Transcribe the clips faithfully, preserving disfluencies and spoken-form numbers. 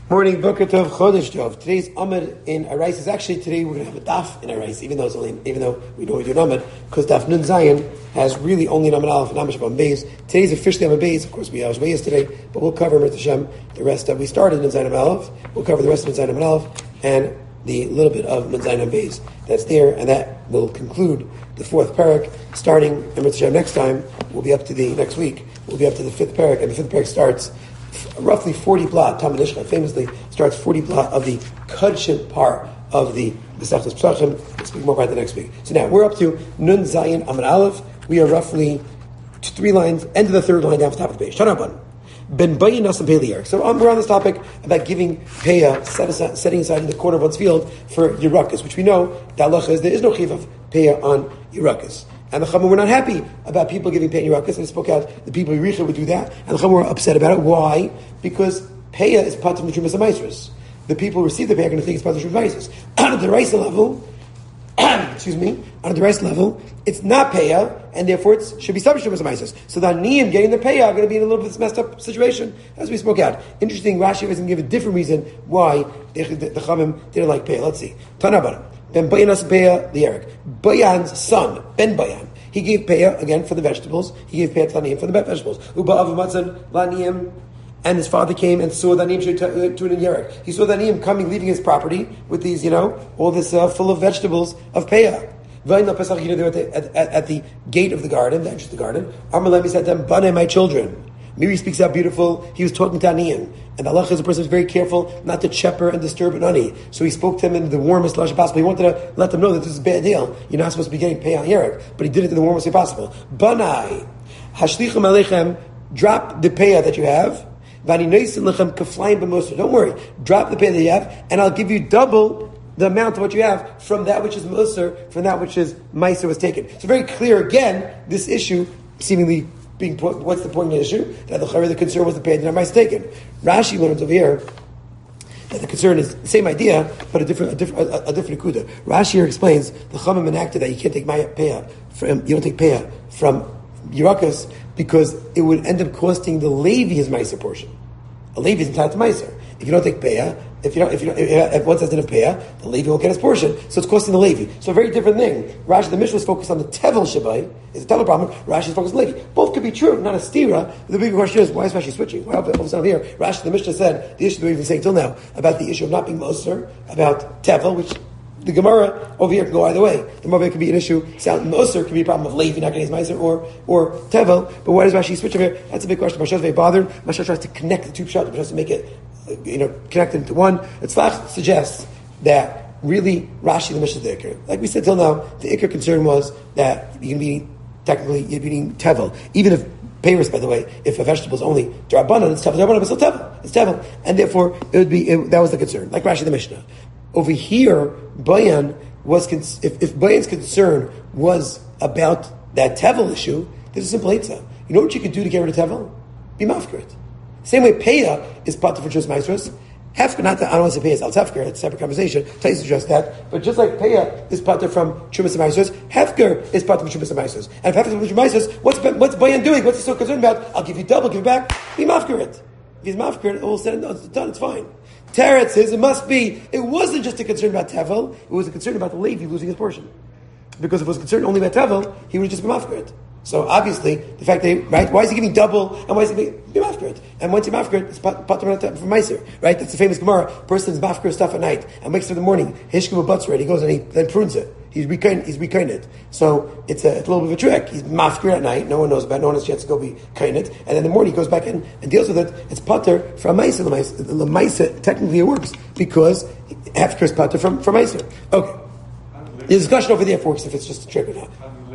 Morning, Boker Tov, Chodesh Tov. Today's Amud in Arais is actually today we're going to have a Daf in Arais, even though it's only, even though we know we do an Amud, because Daf Nun Zayin has really only an Amud Aleph and Amud Shabbat Beis. Today's officially Amud Beis. Of course, we have Beis today, but we'll cover Mirz Hashem the rest of. We started Nun Zayin Amud Aleph. We'll cover the rest of Nun Zayin Amud Aleph and the little bit of Nun Zayin Amud Beis that's there, and that will conclude the fourth parak. Starting in Mirz Hashem next time, we'll be up to the next week. We'll be up to the fifth parak, and the fifth parak starts roughly forty blot. Talmud Ishcha famously starts forty blot of the Kudshim part of the Masechtas Pesachim. We'll speak more about that next week. So now we're up to Nun Zayin Amud Aleph. We are roughly three lines, end of the third line down to the top of the page. Shanaban. Ben Bayin Nasam Pei. So um, we're on this topic about giving Peah, set aside, setting aside in the corner of one's field for Yerukas, which we know the halacha is there is no chiv of Peah on Yerukas. And the Chachamim were not happy about people giving Peah Yerukas, and spoke out the people in Yericha would do that, and the Chachamim were upset about it. Why? Because Peah is part of the Trumas HaMaasros. The people who receive the Peah are going to think it's part of the Trumas HaMaasros. On the Reisa level, excuse me, on the Reisa level, it's not Peah, and therefore it should be subject to Trumas HaMaasros. So the Aniyim getting the Peah are going to be in a little bit of this messed up situation, as we spoke out. Interesting, Rashi doesn't give a different reason why the, the, the Chachamim didn't like Peah. Let's see. Tanabana. Ben Bayan Nasam Peah Li'erik. Bayan's son, Ben Bayan. He gave Peah, again, for the vegetables. He gave Peah to Laniyim for the vegetables. Uba Avamatzan Laniyim. And his father came and saw the Laniyim to an Yerik. He saw the Laniyim coming, leaving his property with these, you know, all this uh, full of vegetables of Peah. Vaina Pesach, you know, they were at, at, at the gate of the garden, the entrance of the garden. Amalemi said to them, Bane, my children. Miri speaks out beautiful. He was talking to Aniyim. And Allah is a person who's very careful not to chepper and disturb an ani. So he spoke to them in the warmest lashon possible. He wanted to let them know that this is a bad deal. You're not supposed to be getting pay on Yerik. But he did it in the warmest way possible. Banai, hashlichim aleichem, drop the payah that you have. Vani noisin lechem kaflayim b'moser. Don't worry. Drop the payah that you have, and I'll give you double the amount of what you have from that which is moser, from that which is meiser was taken. So very clear again, this issue seemingly being put, what's the point of the issue? That the, the concern was the pay that mice taken. Rashi learns over here that the concern is the same idea, but a different a different a, a different akuda. Rashi here explains the Chachamim enacted that you can't take payah from you don't take payah from Yerukas because it would end up costing the Levi his meiser portion. A Levi is entitled to meiser. If you don't take payah, if you don't, if you don't, if, if one says didn't payah, the Levi won't get his portion. So it's costing the Levi. So a very different thing. Rashi, the Mishnah was focused on the Tevel Shabai. It's a Tevel problem. Rashi is focused on the Levi. Both could be true, not a stira. The big question is, why is Rashi switching? Why all of a sudden here? Rashi, the Mishnah said, the issue that we've been saying till now, about the issue of not being Moser, about Tevel, which the Gemara over here can go either way. The Gemara can be an issue. Sound Moser can be a problem of Levi not getting his Meiser or or Tevel. But why does Rashi switch over here? That's a big question. Mashal is very bothered. Mashal tries to connect the two pshat. Mashal tries to make it, you know, connect them to one. Tzlach suggests that really Rashi the Mishnah is the Iker. Like we said till now, the Iker concern was that you can be technically you're eating Tevel, even if Peiros, by the way, if a vegetable is only Drabanan, it's Tevel. Drabanan, but still Tevel. It's Tevel, and therefore it would be it, that was the concern. Like Rashi the Mishnah. Over here, Bayan was cons- if, if Bayan's concern was about that Tevel issue, there's a simple answer. You know what you could do to get rid of Tevel? Be mafkir. Same way Peah is part of Trumas HaMaasros. Hefker, not that I don't want to say Peah is al Hefker, it's a separate conversation. Tais address that. But just like Peah is part of from Trumas HaMaasros, Hefker is part of Trumas HaMaasros. And if Hefker is from Trumas HaMaasros, what's what's Bayan doing? What's he so concerned about? I'll give you double, give it back. Be mafkir. If he's mafkir, all said and done, it's done, it's fine. Teretz says it must be, it wasn't just a concern about Tevel, it was a concern about the Levi losing his portion. Because if it was concerned only about Tevel, he would have just been mafkir. So obviously, the fact that, right, why is he giving double, and why is he giving mafkir? And once he mafkir, it's patur from Meiser, right? That's the famous Gemara, person's mafkir stuff at night, and wakes up in the morning, hishkim butzer, he goes and he then prunes it. He's rekained, he's rekained it. So it's a, it's a little bit of a trick. He's mafkir at night, no one knows about it, no one has a chance to go be kain it, and then in the morning he goes back in and deals with it. It's patur from Meiser. The Meiser, technically it works, because hefker is patur from, from Meiser. Okay. The discussion over there works if it's just a trick or not.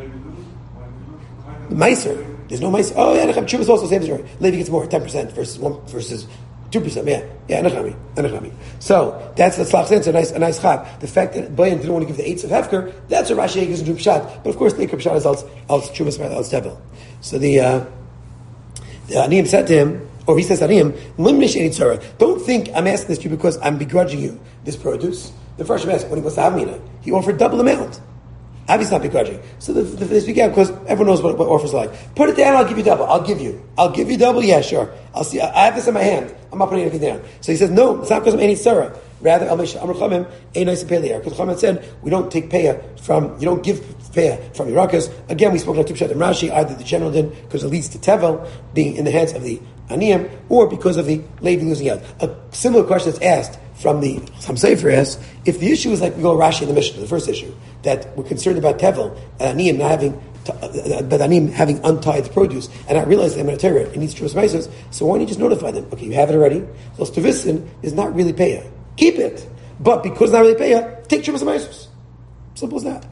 Meiser, there's no Meiser. Oh yeah, Nechami. True is also the same story. Levi gets more, ten percent versus one versus two percent. Yeah, yeah, Nechami, Nechami. So that's the Tzlach's answer. A nice, a nice chab. The fact that Bayan didn't want to give the eights of Hefker, that's a Rashi gives into Pshat. But of course, the Ikar Pshat is al Trumas al Tevel. So the uh, the Aniyim said to him, or he says to Aniyim, Limnish Eni Tzara. Don't think I'm asking this to you because I'm begrudging you this produce. The first Shem asked when he was to Havmina, he offered double amount. Obviously not begrudging. So the, the, they speak out because everyone knows what, what offers are like. Put it down, I'll give you double. I'll give you. I'll give you double, yeah, sure. I'll see. I, I have this in my hand. I'm not putting anything down. So he says, no, it's not because of any Sarah. Rather, Amr Chamim, a nice payah. Because Chamim said, we don't take payah from, you don't give payah from Yerakas. Again, we spoke about Tupshat and Rashi, either the general din, because it leads to Tevel being in the hands of the Aniyim, or because of the Levi losing out. A similar question that's asked from the Sam Sefer asks, if the issue is like we go Rashi in the Mishnah, the first issue, that we're concerned about Tevel, and Aniyim not having, but Aniyim having untied the produce, and not realizing they're in a terror, it needs Shuvas Maisos, so why don't you just notify them? Okay, you have it already. So Stuvisin is not really payah. Keep it. But because it's not really payah, take Shuvas Maisos. Simple as that.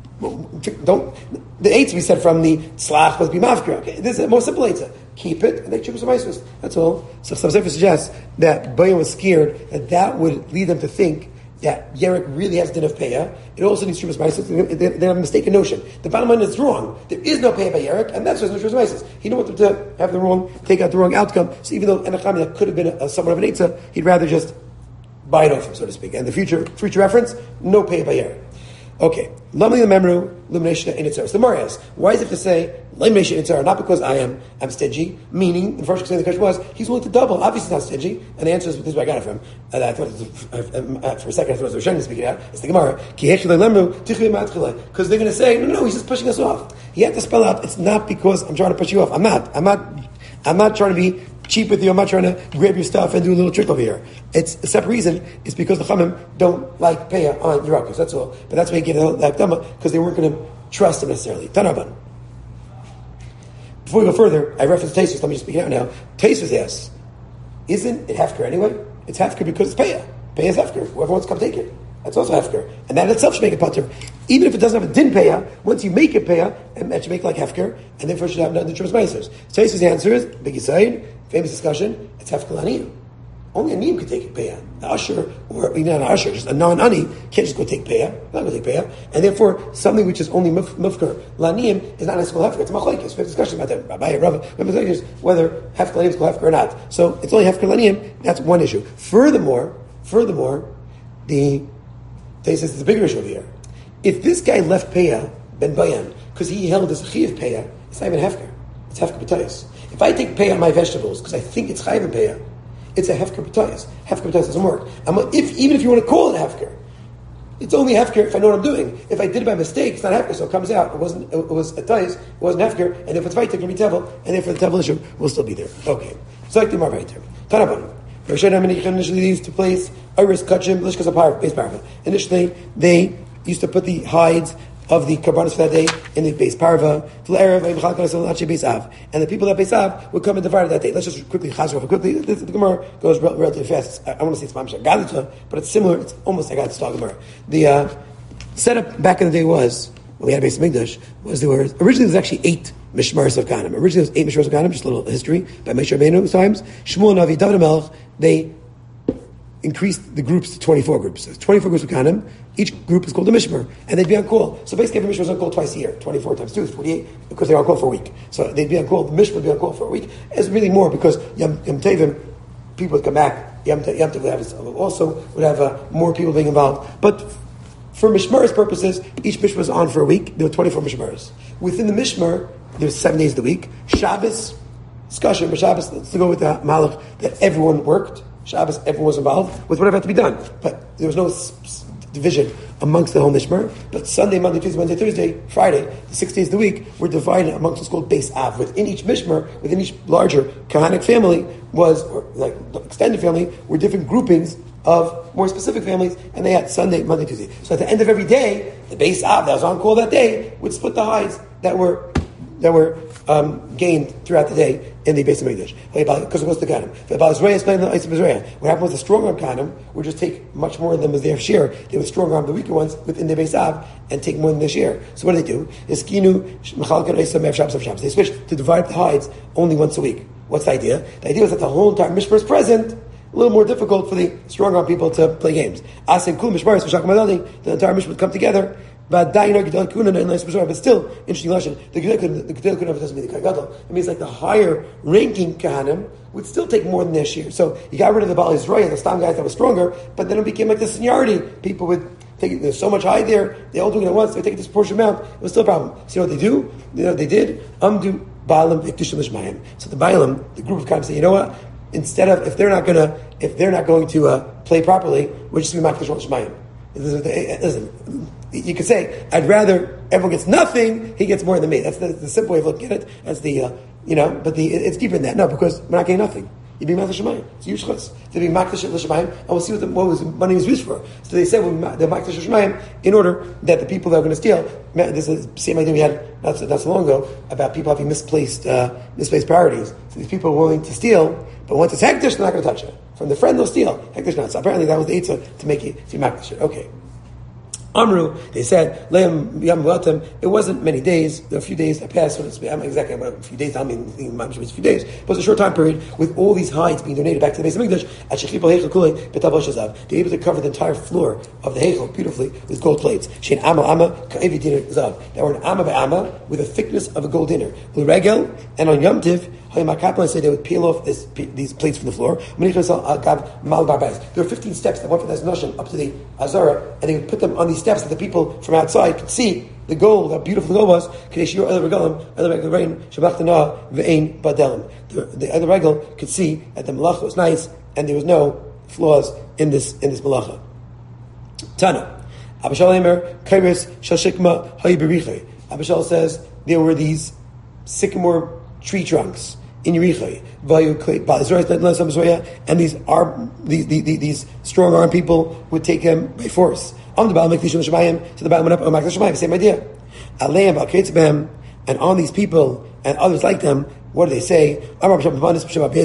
Don't, the eights we said from the Slach must be Mafkir. Okay, this is a more simple eight. Keep it and take Shuvas Maisos. That's all. So some Sefer suggests that Bayam was scared that that would lead them to think that Yerek really has a din of payah. It also needs Shuvas Maisos. They, they, they have a mistaken notion. The bottom line is wrong. There is no payah by Yerek, and that's why there's no Shuvas Maisos. He didn't want them to have the wrong, take out the wrong outcome. So even though Enachami that could have been a, a, somewhat of an eitzah, he'd rather just buy it off him, so to speak. And the future future reference, no payah by Yerek. Okay. Lamli the memru, elimination in its The Gemara asks, why is it to say elimination in its not because I am I'm stingy? Meaning, the first thing the question was, he's willing to double. Obviously, he's not stingy. And the answer is, this is where I got it from. And I thought, uh, for a second, I thought it was Rosh speaking out. It's the Gemara. Because they're going to say, no, no, he's just pushing us off. You have to spell out, it's not because I'm trying to push you off. I'm not. I'm not. I'm not trying to be cheap with you. I'm not trying to grab your stuff and do a little trick over here. It's a separate reason. It's because the Chamim don't like payah on Yerakas. That's all. But that's why he gave it like Dama, because they weren't going to trust him necessarily. Tanaban. Before we go further, I reference Taisus. Let me just speak it out now. Taisus asks, isn't it Hefker anyway? It's Hefker because it's payah. Payah is Hefker. Whoever wants to come take it. That's also Hefker. And that itself should make it Pater. Even if it doesn't have a din payah, once you make it payah, and that should make it like Hefker, and therefore should have the Shuvas Maisos. Taisus' answer is, Big Yisayid, famous discussion, it's Hefker Laniyim. Only a Niyim could take it payah. The Usher, or even not an Usher, just a non-Ani, can't just go take payah. Not going to take payah. And therefore, something which is only mufker Laniyim is not necessarily Hefker. It's a machlokes. We have discussion about that. Rabbi, Rabbi, whether Hefker Laniyim is called Hefker or not. So it's only Hefker Laniyim. That's one issue. Furthermore, furthermore, the Taisus is a bigger issue over here. If this guy left payah ben bayan because he held as a chiv payah, it's not even Hefker. It's Hefker b'tayis. If I take payah on my vegetables because I think it's chayiv payah, it's a Hefker b'tayis. Hefker b'tayis doesn't work. I'm a, if even if you want to call it Hefker, it's only Hefker if I know what I'm doing. If I did it by mistake, it's not Hefker, so it comes out. It wasn't. It was a tayis. It wasn't Hefker, and if it's right, it can be tevel, and therefore the tevel issue will still be there. Okay. So like the Mar Vayter. Tanabon. Initially used to place iris kachim lishkas apart base parva. Initially, they used to put the hides of the karbanos for that day in the base parva. And the people that base av would come and divide it that day. Let's just quickly chazor quickly. The, the Gemara goes relatively fast. I, I want to say it's mamshah gadita, but it's similar. It's almost like gadita Gemara. The uh, setup back in the day was when we had a base Mikdash was there were originally there was actually eight mishmaros of Ganim. Originally there was eight mishmaros of Ganim. Just a little history by Moshe Rabbeinu times. Shmuel Navi David Melch they increased the groups to twenty-four groups. So twenty-four groups of Ganim. Each group is called a mishmar, and they'd be on call. So basically, every mishmar was on call twice a year. twenty-four times two is forty-eight, because they're on call for a week. So they'd be on call. The mishmar would be on call for a week. It's really more because Yom, Yom Tevim, people would come back. Yom, Yom Tov would have also would have uh, more people being involved. But for mishmar's purposes, each mishmar was on for a week. There were twenty-four mishmars. Within the mishmar, there's seven days of the week. Shabbos, discussion, but Shabbos, let's go with the malach that everyone worked. Shabbos, everyone was involved with whatever had to be done. But there was no s- s- division amongst the whole mishmar. But Sunday, Monday, Tuesday, Wednesday, Thursday, Friday, the six days of the week, were divided amongst what's called Beis Av. Within each mishmar, within each larger Kahanic family was, or like extended family, were different groupings of more specific families, and they had Sunday, Monday, Tuesday. So at the end of every day, the Beis Av that was on call that day would split the hides that were that were um, gained throughout the day in the base of Mikdash. Because it was the Ganim. What happened with the stronger Ganim would just take much more than was their share. They would strong arm the weaker ones within the base Av and take more than their share. So what do they do? They switched to divide the hides only once a week. What's the idea? The idea is that the whole entire Mishmar is present. A little more difficult for the strong arm people to play games. The entire Mishmar would come together. But still, interesting lesson. The Gedel Kuhn doesn't mean the Gadol. It means like the higher ranking Kahanim would still take more than their share. So you got rid of the Baal Yisrael, the Stam guys that were stronger, but then it became like the seniority. People would take, there's so much hide there, they all do it at once, they take a disproportionate amount, it was still a problem. See what they do? You know what they did? Amdu Baalam Iktushim Lishmayim. So the Baalam, the group of Kaim say, you know what? Instead of, if they're not gonna, if they're not going to uh, play properly, we're just gonna be Makdish Lishmayim. Listen, you could say, I'd rather everyone gets nothing, he gets more than me. That's the, the simple way of looking at it. That's the, uh, you know, but the, it's deeper than that. No, because we're not getting nothing. You'd be Makdish Shemayim. It's useless to be Makdish Shemayim, and we'll see what the what was money was used for. So they said well, the Makdish Shemayim in order that the people that are going to steal. This is the same idea we had not so, not so long ago about people having misplaced uh, misplaced priorities. So these people are willing to steal, but once it's hektish, they're not going to touch it. From the friend, they'll steal. Hektish not. So apparently that was the eitzah to make it to Makdish. Okay. Amru, they said, it wasn't many days, there were a few days that passed, so it's exactly a few days, I mean, it's a few days, but it was a short time period with all these hides being donated back to the Beis HaMikdash. They were able to cover the entire floor of the Heichel beautifully with gold plates. That were an amma ba'amma with a thickness of a gold dinner. And on Yom Tiv, say they would peel off this, these plates from the floor. There were fifteen steps that went from the Noshim up to the Azara, and they would put them on these steps that the people from outside could see the gold, how beautiful the gold was. The, the other regal could see that the malacha was nice, and there was no flaws in this in this malacha. Tana, Abishal Emer, Kairis, Shashikma, Hayibiriche. Abishal says there were these sycamore tree trunks in Yericho, and these are these, these these strong armed people would take him by force. On the Baal Mikdash Shemayim, to the Baal went up on Makdash Shemayim, same idea. Aleim Al Ketzbem, and on these people and others like them, what do they say? What was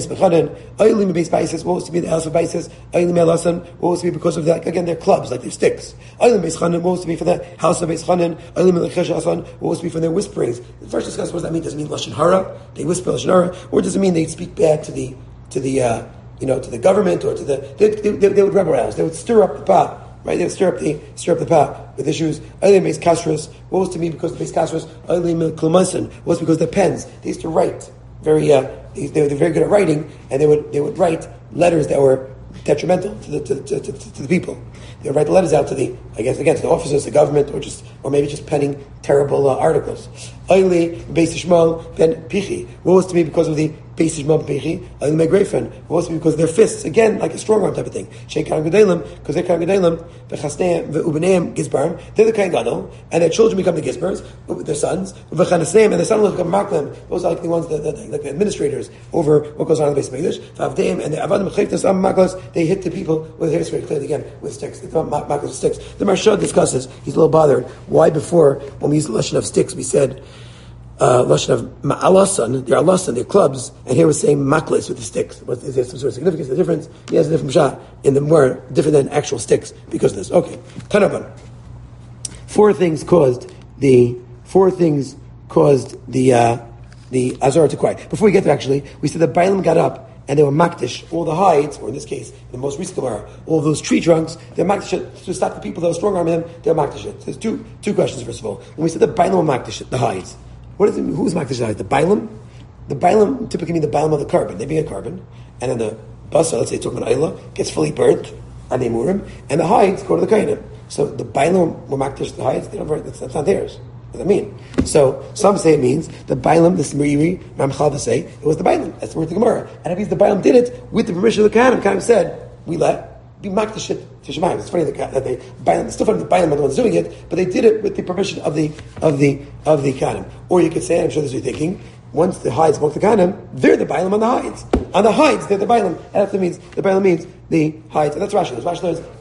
to be the house of Baisis? What was to be because of that? Again, they're clubs, like they're sticks. What was to be for the house of Beis Chanan? What was to be for their whisperings? The first discuss what does that mean? Does it mean Lashon Hara? They whisper Lashon Hara? Or does it mean they speak bad to the, to the, uh, you know, to the government or to the, they, they, they, they would rebel arouse, they would stir up the pot. Right, they would stir up the stir up the pot with issues. What was to me because the base kashrus? What was because the pens? They used to write very. Uh, they, they were very good at writing, and they would they would write letters that were detrimental to the to, to, to, to the people. They would write the letters out to the, I guess, again to the officers, the government, or just or maybe just penning terrible uh, articles. Oily Beis Yishmael ben Pichi. What was to me because of the Beis Yishmael ben Pichi? Oily Megrefen. What was to me because of their fists? Again, like a strong arm type of thing. Sheikh Kain Gedalim, because they're Kain Gedalim. V'chasneim v'ubeneim Gizbarim. They're the Kain Gadol, and their children become the Gizbars, their sons. V'chanasneim, and their sons become Maklim. Those are like the ones that, that like the administrators over what goes on in the Beis Hamikdash. V'avdeim, and the Avadim Chayftas Am Maklos. They hit the people with hair spray, clearly again with sticks. It's not Maklos with sticks. The Marsha discusses. He's a little bothered. Why before when we use the lashon of sticks we said uh, lashon of ma'alasan, they're alasan, they're clubs, and here we're saying maklis with the sticks. Was, is there some sort of significance, a difference? He has a different shot in the word, different than actual sticks because of this. Okay, Tanaban. Four things caused the four things caused the uh, the Azara to quiet. Before we get there, actually, we said that Balaam got up and they were makdish all the hides, or in this case, in the most recent Gemara, all of those tree trunks. They're makdish it to stop the people that are strong arming them. They're makdish it. So there's two two questions. First of all, when we said that Balaam were makdish the hides, what is it? Who's makdish the hides? The Balaam. The Balaam typically mean the Balaam of the carbon. They begin carbon, and then the basa, let's say talking about Ayla, gets fully burnt, and they murim, and the hides go to the kainim. So the Balaam were makdish the hides. They don't. That's, that's not theirs. What does that mean? So some say it means the Balaam, the Smiri, Ramchal say it was the Balaam. That's the word of the Gemara. And it means the Balaam did it with the permission of the Kahanim. Kahanim said, we let be makdish it to Shemayim. It's funny that, that they Balaam, it's still funny that Balaam are the ones doing it, but they did it with the permission of the of the of the Kahanim. Or you could say, and I'm sure this is what you're thinking, once the hides walk the Kahanim, they're the Balaam on the hides. On the hides, they're the Balaam. And that's what it means. The Balaam means the hides. And that's Rashi. That's Rashi learns.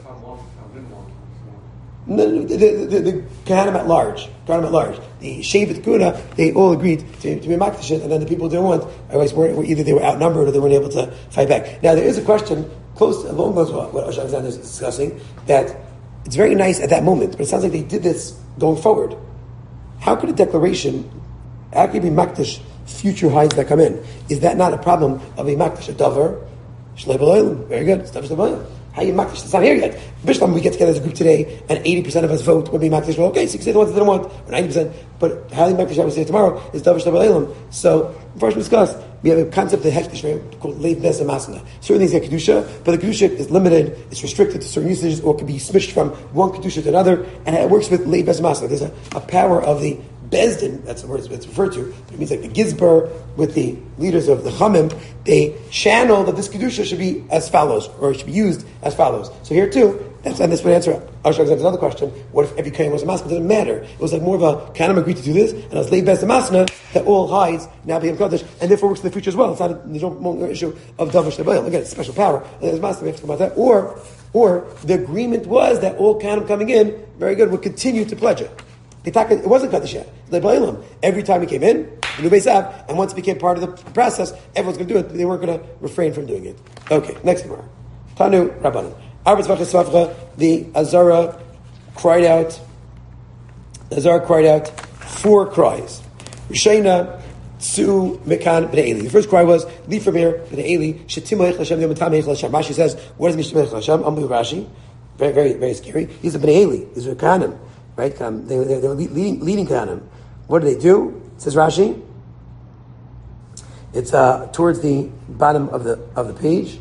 No, no, the, the, the, the Kahanim at large, Kahanim at large, the Shevet Guna, they all agreed to, to be makdish it, and then the people who didn't want, otherwise, were, were either they were outnumbered or they weren't able to fight back. Now, there is a question close along those what Rosh Alexander is discussing, that it's very nice at that moment, but it sounds like they did this going forward. How could a declaration, how could it be makdish future hides that come in? Is that not a problem of a makdish a davar? Very good. How you makdish? It's not here yet. Bishlam, we get together as a group today, and eighty percent of us vote would be makdish. Well, okay, sixty the ones that didn't want, or ninety percent. But how you makdish? I would say tomorrow is davar shel ba'olam. So first we discussed. We have a concept of hektish called leiv bes masna. Certain things get kedusha, but the kedusha is limited. It's restricted to certain usages, or can be switched from one kedusha to another, and it works with leiv bes masna. There's a, a power of the bezdin. That's the word it's referred to. But it means like the gizbar with the leaders of the chamim. They channel that this kedusha should be as follows, or it should be used as follows. So here too. That's, and this would answer another question. What if every kain was a masna? It doesn't matter. It was like more of a kanim agreed to do this, and it was leiv bes masna that all hides now became kodesh, and therefore works in the future as well. It's not a, there's no more issue of davar shel ba'olam. Again, it's special power. And there's masna. We have to talk about that. Or, or the agreement was that all kanim coming in, very good, would continue to pledge it. It wasn't kodesh yet. Every time he came in, the new Beisav, and once it became part of the process, everyone's going to do it. They weren't going to refrain from doing it. Okay, next Gemara. Tanu Rabbanan. The Azara cried out. The Azara cried out four cries. Rishayna Tzu Mekan B'nei Eli. The first cry was leave from here B'nei Eli. Shetimah Hashem Yom Tam Hashem. Rashi says, what does it mean Shetimah Hashem? Ambu Rashi, very very very scary. These are B'nei Eli. These are Kanim, right? Um, they they they're leading leading Kanim. What do they do? It says Rashi. It's uh, towards the bottom of the of the page.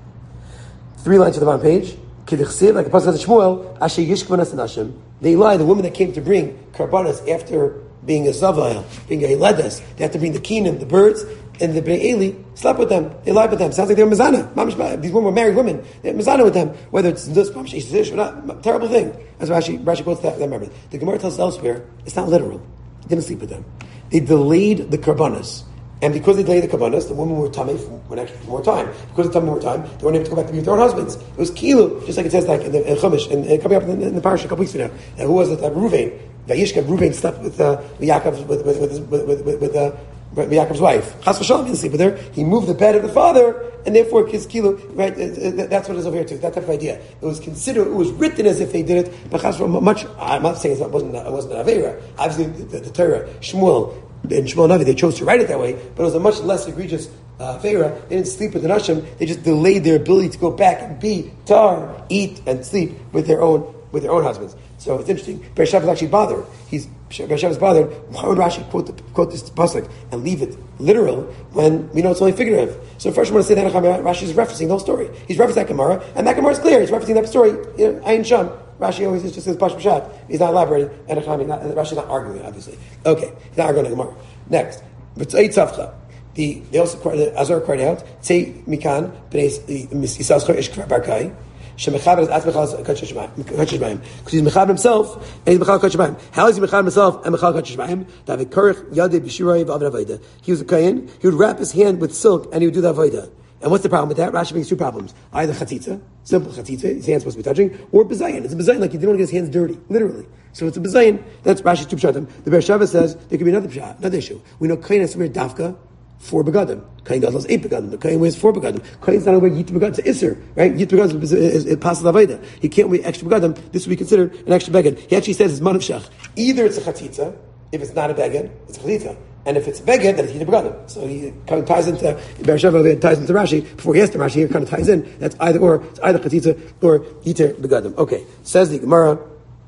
Three lines to the bottom page. Like the pasuk of Shmuel, Asher Yishkvanas Nashim. They lie. The woman that came to bring karbanas after being a zavayel, being a ledes, they have to bring the keenan, the birds, and the Bnei Eli slept with them. They lied with them. Sounds like they were mizana. These women were married women. They had mizana with them. Whether it's this or not, terrible thing. As Rashi, Rashi quotes that. Remember, the Gemara tells us elsewhere. It's not literal. They didn't sleep with them. They delayed the karbanas. And because they delayed the kabbanas, the women were tummy for one extra more time. Because they tummy more time, they weren't able to go back to be with their own husbands. It was kilu, just like it says like in the in Chumash, and, and coming up in the, in the parasha a couple weeks ago. And who was it? Uh, Ruvain. Vayishka, Ruvain slept with uh, Yaakov, with with with with, with, with uh, Yaakov's wife. Chas v'shalom didn't sleep with her. He moved the bed of the father, and therefore his kilu. Right? That's what it is over here too. That type of idea. It was considered. It was written as if they did it, but chas much. I'm not saying it wasn't. It wasn't an avera. Obviously, the, the, the Torah, Shmuel. In Shmuel Navi, they chose to write it that way, but it was a much less egregious uh, They didn't sleep with the Nashim; they just delayed their ability to go back and be tar, eat, and sleep with their own with their own husbands. So it's interesting. Bershav is actually bothered. He's Bershav is bothered. Why would Rashi quote the, quote this pasuk and leave it literal when we know it's only figurative? So first, I want to say that Rashi is referencing the whole story. He's referencing that Gemara, and that Gemara is clear. He's referencing that story. You know, Ayin Sham. Rashi always just says Pashut Pshat. He's not elaborating, and Rashi's not arguing, obviously. Okay, he's not arguing the Gemara. Next, V'tzei Tzavcha. The they also the Azar cried out, Tzei Mikan B'nei Yisrael Ish Kvar Barkai. Shemechaber is Atzmechal Kadosh Shemaim because he's mechaber himself and he's mechal Kadosh Shemaim. How is he mechaber himself and mechal Kadosh Shemaim? That Korach Yadei B'Shiroi V'Aved Avoda. He was a kohen. He would wrap his hand with silk and he would do the avoda. And what's the problem with that? Rashi makes two problems. Either chatzitza, simple chatzitza, his hand's supposed to be touching, or bezayin. It's a bezayin, like he didn't want to get his hands dirty, literally. So it's a bezayin. That's Rashi's two pshatim. The Be'er Sheva says there could be another pshat, another issue. We know kohen has to wear dafka, four begadim. Kohen gadol has eight begadim. The kohen wears four begadim. Kohen's not wear yit begadim. It's an isser, right? Yit begadim is, is, is possible aveda. He can't wear extra begadim. This would be considered an extra begad. He actually says it's manav shach. Either it's a chatzitza, if it's not a begad, it's a chatzitza. And if it's beged, then it's Yiter Begadim. So he kind of ties into Be'er Sheva, ties into Rashi. Before he has to Rashi, here kind of ties in. That's either or. It's either Chatzitza or Yiter Begadim. Okay. Says the Gemara.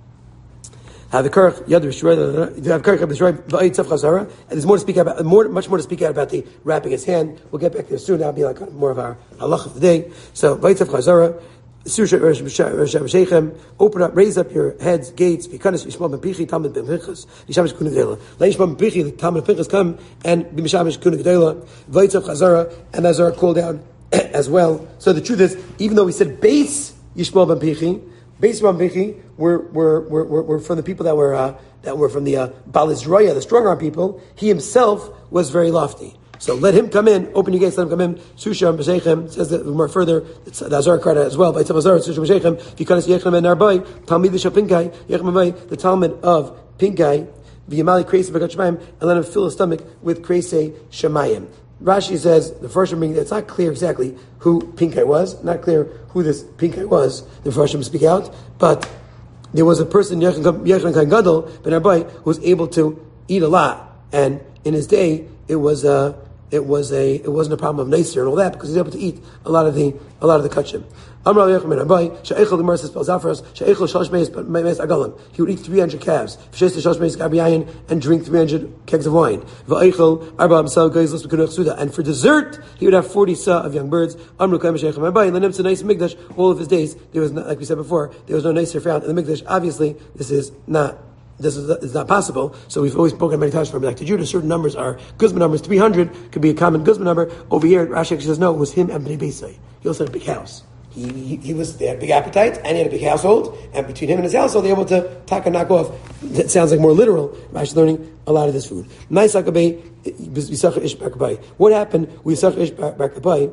Have the Korach Yad Rishroy. Have Korach Yad Rishroy. V'ayit Tzaf Chazara. And there's more to speak about. More, much more to speak out about the wrapping his hand. We'll get back there soon. That'll be like more of our halach of the day. So V'ayit Tzaf Chazara. Open up, raise up your heads, gates, because Yishmael ben Pichi, Talmud ben Pinchas, Yishamish Kuna Gedela. Let Yishmael ben Pichi, Talmud ben Pinchas come and be Mishamish Kuna Gedela, Vaitzav Chazara, and Azara called down as well. So the truth is, even though we said base Yishmael ben Pichi, base ben Pichi were, were, were, were, were from the people that were, uh, that were from the uh, Balizroya, the strong arm people, he himself was very lofty. So let him come in, open your gates, let him come in. Susham B'Sheichem, says that more further, it's the Azar card as well, by Tzav Azar, Susham B'Sheichem, V'yikanes Yechem and Narbai, Talmid Shal Pinkai, Yechem Abai, the Talmud of Pinkai, V'yamali Kreisei B'Gat Shemayim, and let him fill his stomach with Kreisei Shemayim. Rashi says, the first one being, it's not clear exactly who Pinkai was, not clear who this Pinkai was, the first one speak out, but there was a person, Yechem Kain Gadol, Ben Narbai, who was able to eat a lot, and in his day, it was, uh, It was a. It wasn't a problem of Nasir and all that because he was able to eat a lot of the a lot of the kachim. He would eat three hundred calves, and drink three hundred kegs of wine. And for dessert, he would have forty sa of young birds. All of his days, there was, not, like we said before, there was no nicer found in the Mikdash. Obviously, this is not This is, is not possible. So we've always spoken many times from back to Judah. Certain numbers are Guzman numbers. three hundred could be a common Guzman number. Over here, Rashi actually says no, it was him and Bnei Beisai. He also had a big house. He, he, he was, they had a big appetite and he had a big household. And between him and his household, they were able to take and knock off. That sounds like more literal. Rashi's learning a lot of this food. What happened with Yisachar Ish Barkabai?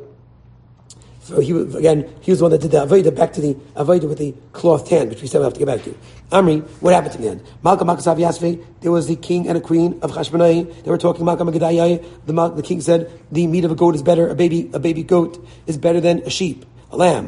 So he was, again, he was the one that did the Avodah, back to the Avodah with the cloth tan, which we said we have to get back to. Amri, what happened to the end? Malka Makasav Yasve, there was the king and a queen of Chashmonai. They were talking Malka Magadayai. The, the king said, the meat of a goat is better, a baby, a baby goat is better than a sheep, a lamb.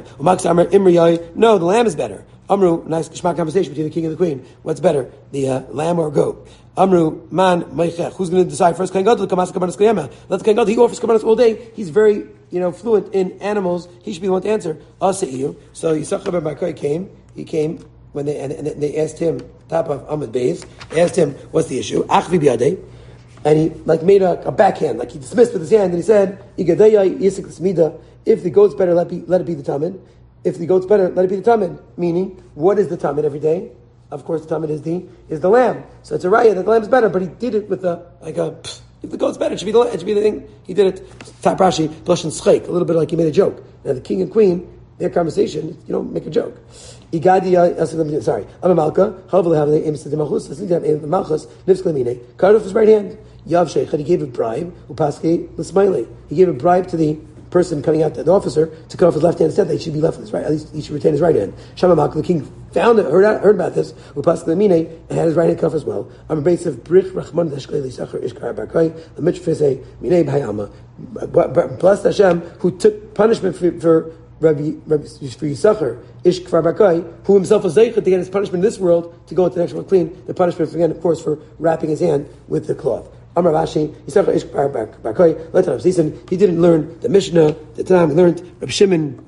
No, the lamb is better. Amru, nice Shema conversation between the king and the queen. What's better, the uh, lamb or goat? Amru, man, Meichech. Who's going to decide first? Kohen Gadol, Kamas Kabanas Koyama. Let the Kohen Gadol, he offers Kabanas all day. He's very, you know, fluent in animals. He should be the one to answer. Aseiyu. So Yisachar ben Barkai came. He came when they and, and they asked him, top of Ahmed Beis, they asked him, what's the issue? Achvi biadei. And he like made a, a backhand, like he dismissed with his hand, and he said, Igadayai Yisik Smida. If the goat's better, let, be, let it be the Tamid. If the goat's better, let it be the Tamid. Meaning, what is the Tamid every day? Of course, the Tamid is the is the lamb. So it's a raya that the lamb is better, but he did it with a like a. Pfft, if the goat's better, it should be the it should be the thing. He did it. Top Rashi, blush and schek, a little bit like he made a joke. Now the king and queen, their conversation, you don't make a joke. Igadi, sorry, I'm a malka. However, have the aim to the malchus. Listen to him, the malchus. Nifsklamine, cut off his right hand. Yav sheikh, he gave a bribe. Upaske l'smaili. He gave a bribe to the person cutting out the, the officer to cut off his left hand instead. They should be left with his right. At least he should retain his right hand. Shama Malka, the king found it, heard, heard about this. Upaske l'mine, and had his right hand cut off as well. I'm a base of Brich Rachman Deshkei L'Yisachar Ishkar Barkai the Mitzvah Minei B'Hayama. Blessed Hashem, who took punishment for, for Rabbi, Rabbi for Yisachar Ish Kfar Barkai, who himself was zeichet to get his punishment in this world to go into the next world clean. The punishment again, of course, for wrapping his hand with the cloth. Amar Rashi, Yisachar Ish Kfar Barkai. Let Rav Zison, he didn't learn the Mishnah. The time he learned Rabbi Shimon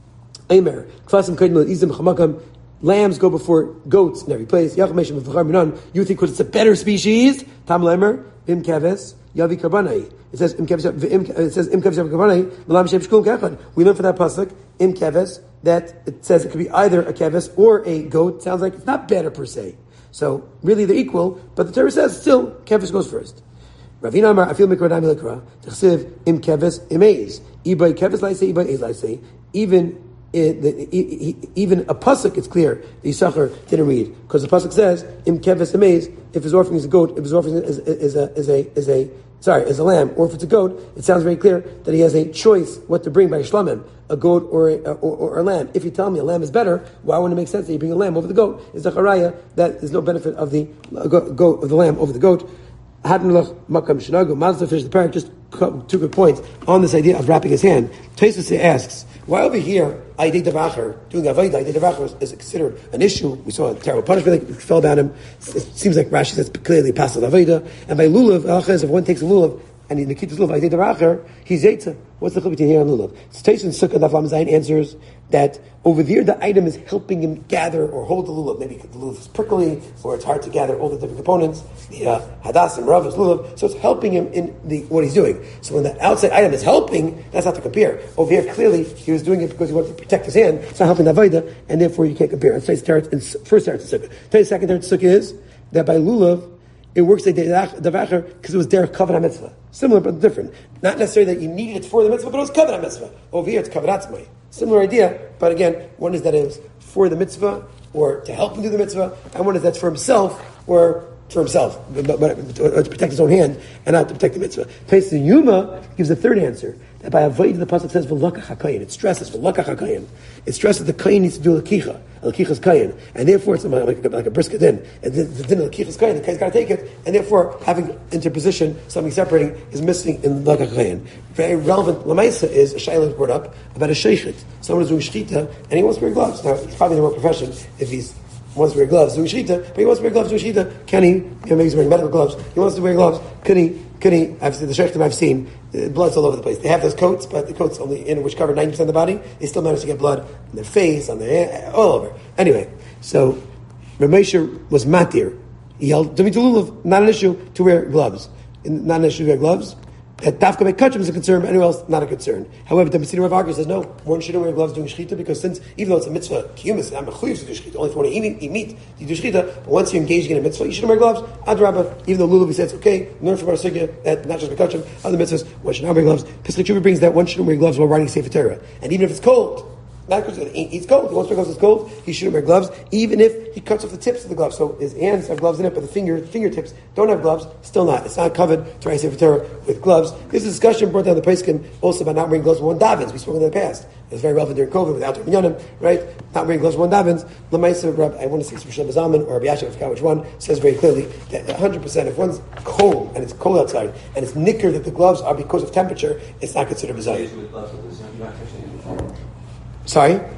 Aimer Kfasim Kaidmel Izim Chamakam. Lambs go before goats in every place. You think because it's a better species? Tam lemer im keves yavi karbanai. It says im keves. It says im keves yavi karbanai. Malam shev shkul kachad. We learn from that pasuk im keves that it says it could be either a keves or a goat. Sounds like it's not better per se. So really they're equal, but the Torah says still keves goes first. Ravina Amar Afil Mikradami Lekra Tchsiv im keves imeiz ibay keves laisei ibay eiz laisei. Even It, the, even a pasuk, it's clear the Yisachar didn't read because the pasuk says im keves amaz. If his offering is a goat, if his offering is, is a is a is a sorry is a lamb, or if it's a goat, it sounds very clear that he has a choice what to bring by shlamim, a goat or a, or, or a lamb. If you tell me a lamb is better, why wouldn't it make sense that you bring a lamb over the goat? It's a charaya that there's no benefit of the goat of the lamb over the goat. Hadnulach makam shnagu mazda fish the parrot. Just two good points on this idea of wrapping his hand. Tosfos asks, why over here, Aydei Devacher, doing Avodah, Aydei Devacher is considered an issue. We saw a terrible punishment that fell down him. It seems like Rashi says clearly Pasal Avodah. And by Lulav, if one takes a Lulav, and in the Kittus Lulav, Aydei Devacher, he's Zaytza. What's the chiluk between here and Lulav? So Tosfos Sukkah Daf Lam Zayin answers that over there the item is helping him gather or hold the Lulav. Maybe the Lulav is prickly, or it's hard to gather all the different components. The uh, Hadas and Rav is Lulav, so it's helping him in the what he's doing. So when the outside item is helping, that's not to compare. Over here, clearly, he was doing it because he wanted to protect his hand. It's not helping the Avodah, and therefore you can't compare. And today's first Teretz Sukkah. Today's second Teretz Sukkah is that by Lulav, it works like Devacher because it was Derech Kavanah Mitzvah. Similar but different. Not necessarily that you needed it for the mitzvah, but it was Kavanah Mitzvah. Over here, it's Kavanah Tzmai. Similar idea, but again, one is that it was for the mitzvah or to help him do the mitzvah, and one is that's for himself or for himself, but, but, but to protect his own hand and not to protect the mitzvah. Tosfos Yuma gives a third answer. That by avoid the pasuk says v'lakach hakayin. It stresses v'lakach hakayin. It stresses the kayin needs to do a lekicha. A lekicha's kayin, and therefore it's like a, like a brisket din. And the, the din of lekicha's kayin, the kayin's got to take it, and therefore having interposition, something separating, is missing in the lakach hakayin. Very relevant lamaisa is a shayla brought up about a sheikhit. Someone is doing shchita and he wants to wear gloves. Now he's probably in the wrong profession if he's wants to wear gloves doing shechita, but he wants to wear gloves doing shechita. Can he? You know, maybe he's wearing medical gloves. He wants to wear gloves. Can he? Can he? I've seen the shechtim I've seen. The blood's all over the place. They have those coats, but the coats only in which cover ninety percent of the body. They still manage to get blood on their face, on their all over. Anyway, so Ramesha was matir. He held David Lulav, not an issue to wear gloves. Not an issue to wear gloves. That Dafka Bekachim is a concern, but anyone else not a concern. However, the Mesidah Rav argues says no, one shouldn't wear gloves doing shechita because since even though it's a mitzvah, kiyumis, I'm a chuyev to do shechita. Only if you want to eat, eat meat, you do shechita. But once you're engaging in a mitzvah, you shouldn't wear gloves. Adrabah, even though Lulav says okay, learn from our sugya that not just Bekachim, other mitzvahs, one should not wear gloves. Pesach Tshuva brings that one shouldn't wear gloves while writing Sefer Torah, and even if it's cold. Not because it's cold. He wants to wear gloves. It's cold. He shouldn't wear gloves, even if he cuts off the tips of the gloves. So his hands have gloves in it, but the finger fingertips don't have gloves. Still not. It's not covered to write Sefer Torah with gloves. This discussion brought down the Pesachim also about not wearing gloves when one davens. We spoke in the past. It's very relevant during COVID with outdoor minyanim, right? Not wearing gloves when one davens. Lamaisa, Rab, I want to say it's Rishon Bazalman or Rabbi Yashiv, I forgot which one, says very clearly that one hundred percent if one's cold and it's cold outside and it's nicker that the gloves are because of temperature, it's not considered a Sorry?